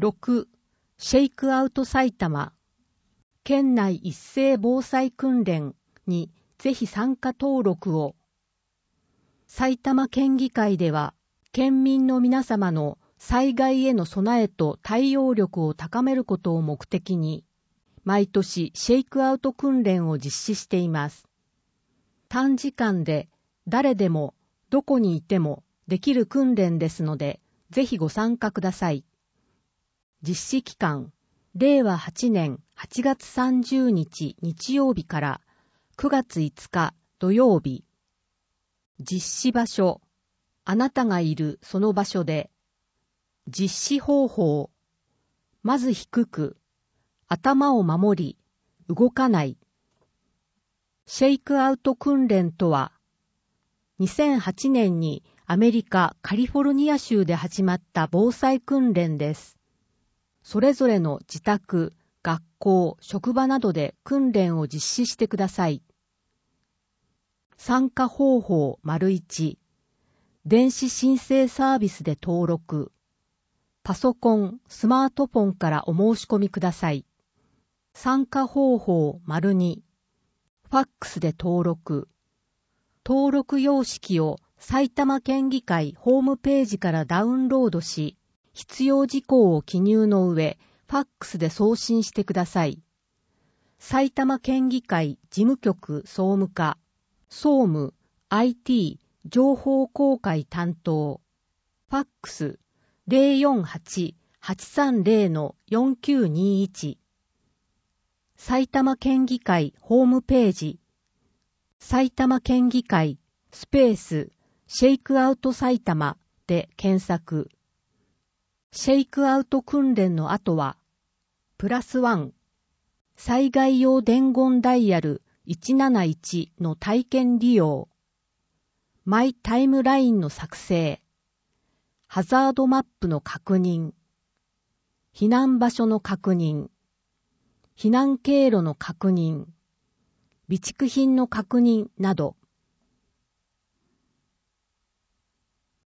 6. シェイクアウト埼玉。県内一斉防災訓練にぜひ参加登録を。埼玉県議会では、県民の皆様の災害への備えと対応力を高めることを目的に、毎年シェイクアウト訓練を実施しています。短時間で誰でもどこにいてもできる訓練ですので、ぜひご参加ください。実施期間、令和8年8月30日日曜日から9月5日土曜日。実施場所、あなたがいるその場所で。実施方法、まず低く、頭を守り、動かない。シェイクアウト訓練とは、2008年にアメリカ・カリフォルニア州で始まった防災訓練です。それぞれの自宅、学校、職場などで訓練を実施してください。参加方法 ①、電子申請サービスで登録。パソコン、スマートフォンからお申し込みください。参加方法 ②、ファックスで登録。登録様式を埼玉県議会ホームページからダウンロードし、必要事項を記入の上、ファックスで送信してください。埼玉県議会事務局総務課、総務、IT、情報公開担当。ファックス 048-830-4921。埼玉県議会ホームページ。埼玉県議会スペースシェイクアウト埼玉で検索。シェイクアウト訓練の後は、+1、災害用伝言ダイヤル171の体験利用、マイタイムラインの作成、ハザードマップの確認、避難場所の確認、避難経路の確認、備蓄品の確認など、